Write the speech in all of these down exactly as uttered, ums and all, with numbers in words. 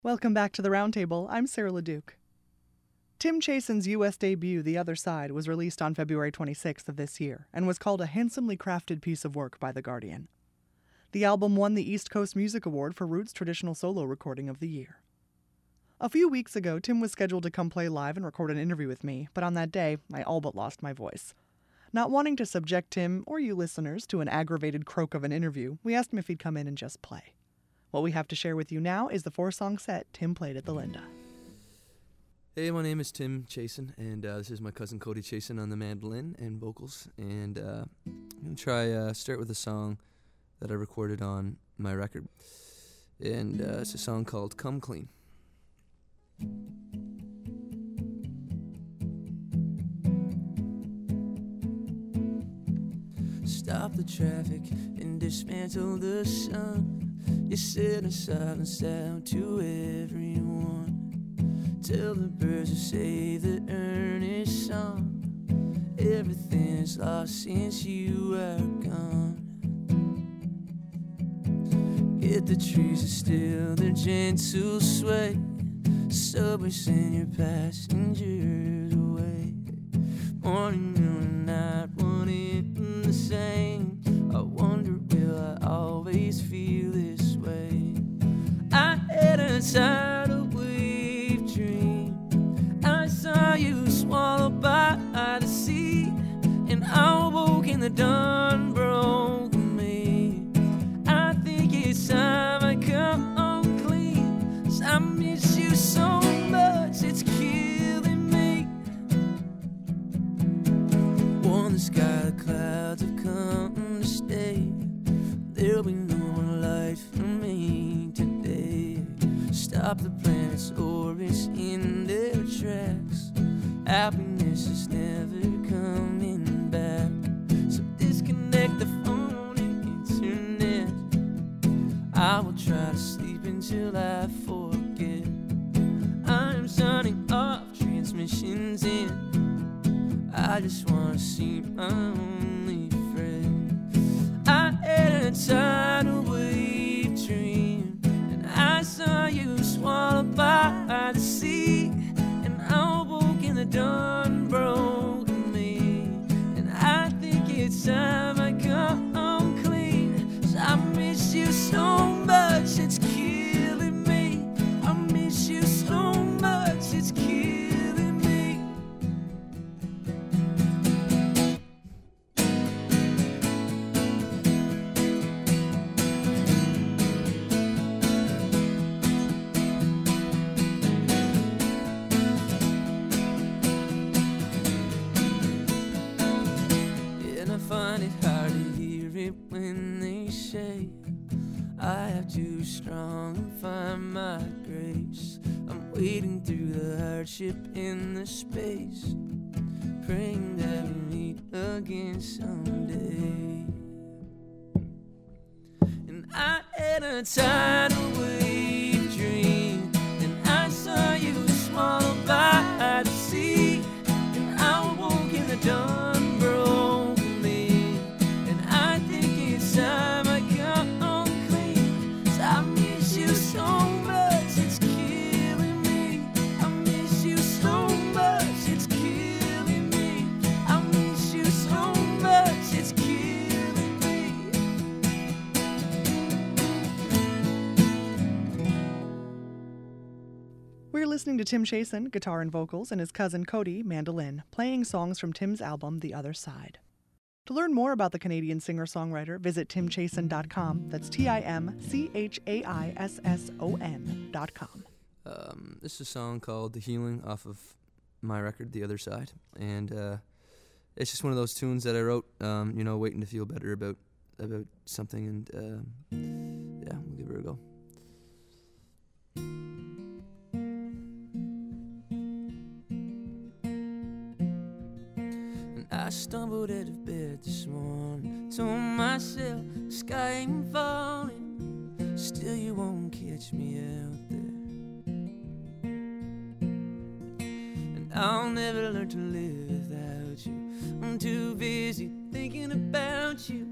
Welcome back to the Roundtable. I'm Sarah LeDuc. Tim Chasen's U S debut, The Other Side, was released on February twenty-sixth of this year and was called a handsomely crafted piece of work by The Guardian. The album won the East Coast Music Award for Roots Traditional Solo Recording of the Year. A few weeks ago, Tim was scheduled to come play live and record an interview with me, but on that day, I all but lost my voice. Not wanting to subject Tim, or you listeners, to an aggravated croak of an interview, we asked him if he'd come in and just play. What we have to share with you now is the four-song set Tim played at the Linda. Hey, my name is Tim Chasen, and uh, this is my cousin Cody Chasen on the mandolin and vocals. And uh, I'm going to try uh, start with a song that I recorded on my record. And uh, it's a song called Come Clean. Stop the traffic and dismantle the sun. You send a silence out to everyone. Tell the birds to say the earnest song. Everything is lost since you are gone. Get the trees to still their gentle sway. Subway send your passengers away. Morning, noon, and night, one in the same. I wonder, will I always feel this way? I had a tidal wave dream. I saw you swallowed by the sea, and I woke in the dawn broke me. I think it's time I come on clean, 'cause I miss you so much, it's killing me. On the sky, the clouds have come to stay. There'll be no more light for me today. Stop the planet's orbits in their tracks. Happiness is never coming back. So disconnect the phone and internet. I will try to sleep until I forget. I'm turning off transmissions in. I just wanna see my only friend. I had a tidal wave dream, and I saw you swallowed by the sea, and I woke in the dawn broke me. And I think it's time I come home clean, 'cause I miss you so much, it's killing me. I miss you so much, it's killing me. And I find it hard to hear it when they say I have too strong and find my grace. I'm wading through the hardship in the space, praying that we meet again someday. And I had a tidal wave dream, and I saw you swallowed by the sea, and I woke in the dawn broke me. And I think it's time I come home clean, 'cause I miss you so much, it's killing me. I miss you so much, it's killing me. I miss you so much, it's killing me. We're listening to Tim Chasen, guitar and vocals, and his cousin Cody, mandolin, playing songs from Tim's album, The Other Side. To learn more about the Canadian singer-songwriter, visit tim chasen dot com. That's T I M C H A I S S O N dot com. Um, this is a song called The Healing off of my record, The Other Side. And uh, it's just one of those tunes that I wrote, um, you know, waiting to feel better about about something. And uh, yeah, we'll give her a go. And I stumbled out of bed this morning, told myself the sky ain't falling, still you won't catch me out there. And I'll never learn to live without you. I'm too busy thinking about you,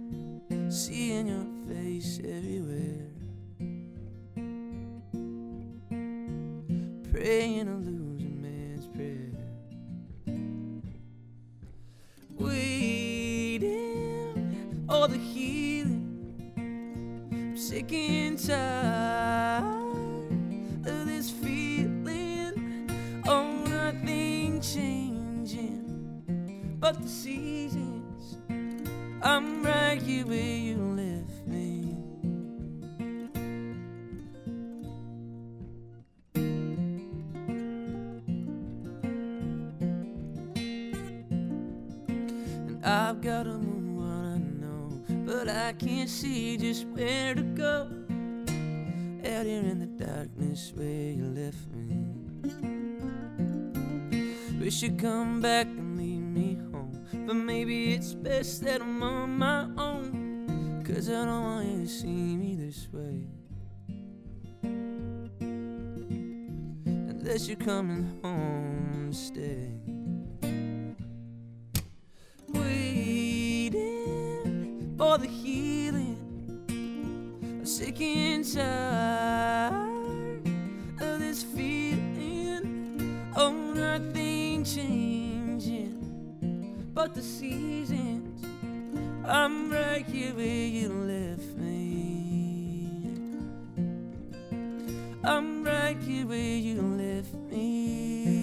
seeing your face everywhere. praying to lose a man's prayer. Waiting for the healing. I'm sick and tired of this feeling. Oh, nothing changing but the seasons. I'm right here where you left me. And I've got to move on, I know, but I can't see just where to go. Out here in the darkness where you left me. Wish you'd come back and leave me home, but maybe it's best that I'm on my own, 'cause I don't want you to see me this way. Unless you're coming home to stay. Waiting for the healing. I'm sick and tired of this feeling. Oh, nothing changing but the seasons. I'm right here where you left me. I'm right here where you left me.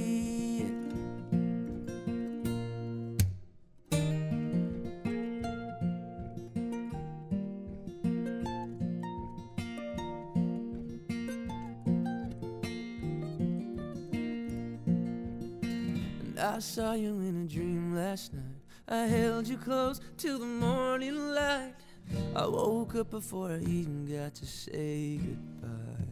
And I saw you in a dream last night. I held you close till the morning light. I woke up before I even got to say goodbye.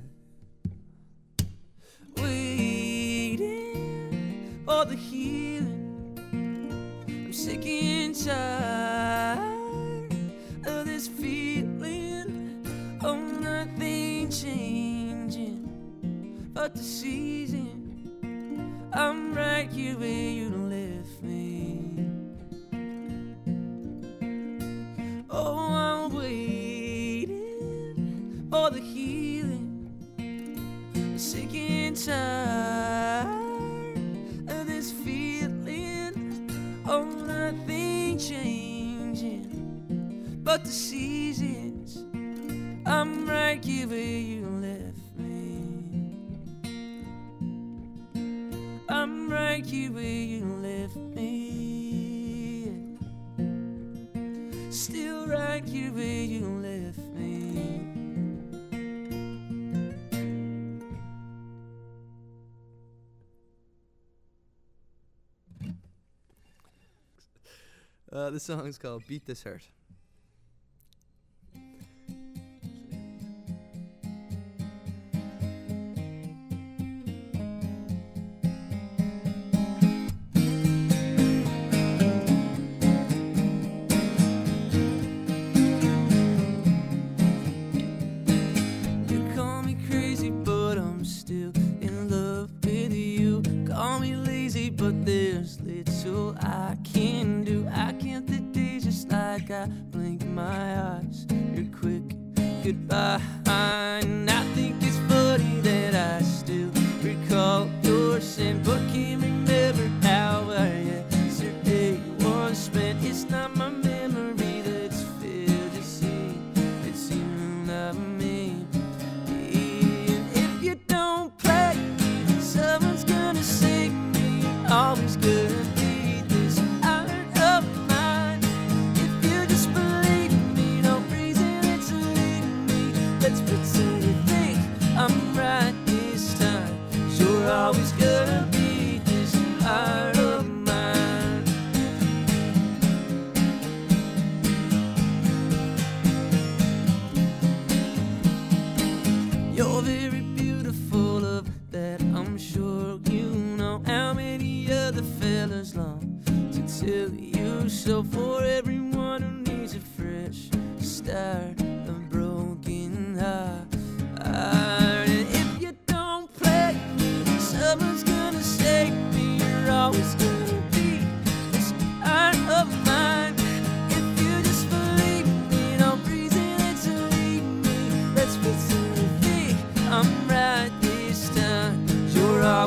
Waiting for the healing. I'm sick and tired of this feeling. Oh, nothing changing but the season. I'm right here where you left me. Oh, I'm waiting for the healing. I'm sick and tired of this feeling. Oh, nothing changing but the seasons. I'm right here where you left me. I'm right here where you left me. Still right here where you left me. Uh, this song is called Beat This Hurt. But there's little I can do. I count the days just like I blink my eyes. Your quick goodbye. And I think it's funny that I still recall your sin, but can't remember how our yesterday was spent. It's not my memory that's fair to see. It's you, not me. And if you don't play, someone's gonna sing. Always gonna be this art of mine. If you just believe me, no reason to leave me. Let's pretend you think I'm right this time. You're always gonna be this art of mine. You're very beautiful, of that I'm sure you know. How many other fellas long to tell you so? For everyone who needs a fresh start, a broken heart. And if you don't play, someone's gonna save me. You're always gonna be this art of mine. If you just believe me, no reason to leave me. Let's pretend you think I'm right this time. You're always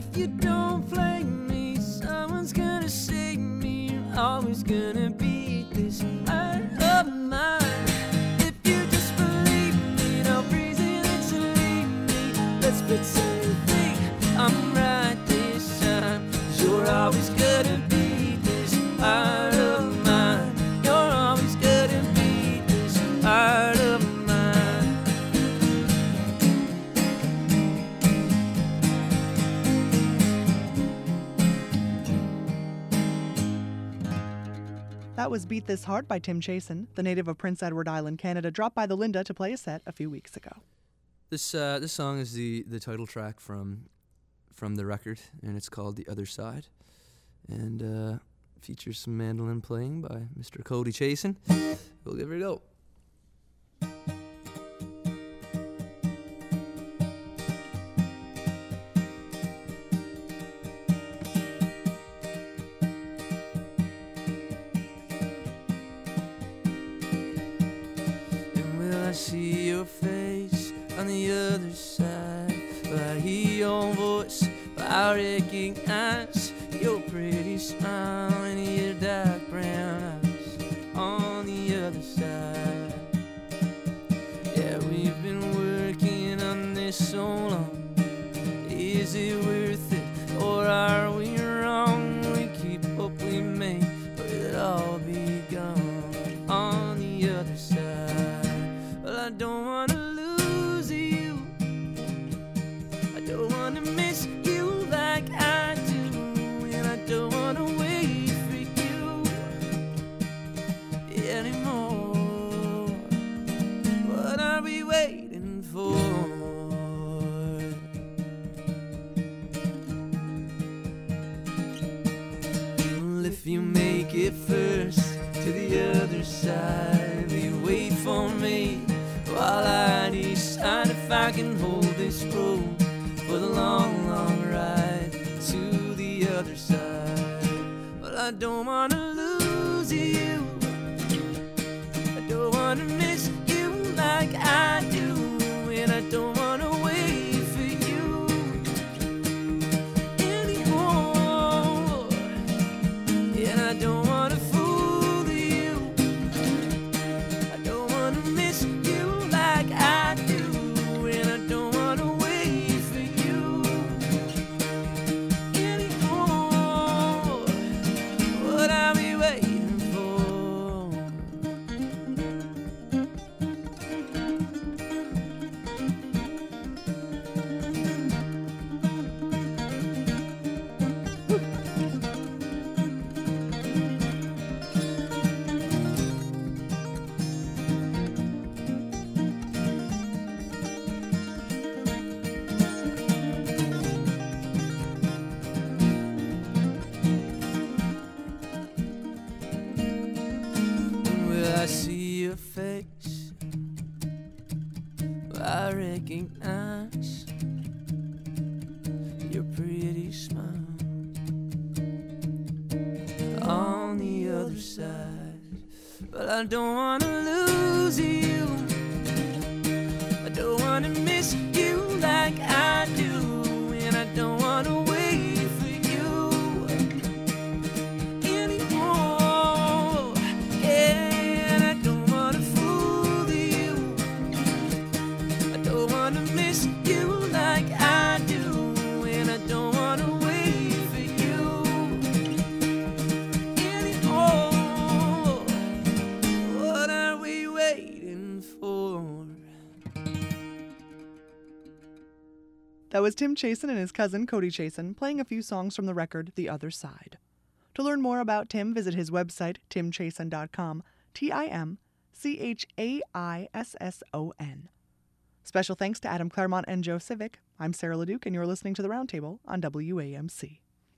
if you don't play me, someone's gonna save me. You're always gonna be this heart of mine. If you just believe me, no reason to leave me. Let's pretend you think I'm right this time. 'Cause you're always gonna be this heart of mine. You're always gonna be this heart of mine. That was Beat This Heart by Tim Chasen, the native of Prince Edward Island, Canada, dropped by the Linda to play a set a few weeks ago. This uh, this song is the, the title track from from the record, and it's called The Other Side, and uh, features some mandolin playing by Mister Cody Chasen. We'll give it a go. I see your face on the other side. Will I hear your voice? Will I recognize your pretty smile and your dark brown eyes on the other side? Yeah, we've been working on this so long. Is it worth it, or are we wrong? We keep what we make, but it'll all be gone on the other side. I don't wanna lose you. I don't wanna miss you like I do, and I don't wanna wait for you anymore. What are we waiting for? Well, if you make it first to the other side, will you wait for me while I decide if I can hold this road for the long, long ride to the other side? Well, I don't wanna lose you. I don't wanna miss you like I do, and I don't wanna wait for you anymore. And I don't wanna fool you. I don't wanna miss you like I do, and I don't wanna wait for you anymore. What are we waiting for? I see your face, I recognize your pretty smile on the other side. But I don't wanna lose you. I don't wanna miss you like I do, and I don't wanna wait for you anymore. Yeah. You like I do, and I don't wanna wait for you anymore. What are we waiting for? That was Tim Chasen and his cousin Cody Chasen playing a few songs from the record The Other Side. To learn more about Tim, visit his website, tim chason dot com, T I M C H A I S S O N. Special thanks to Adam Claremont and Joe Civic. I'm Sarah LeDuc, and you're listening to The Roundtable on W A M C.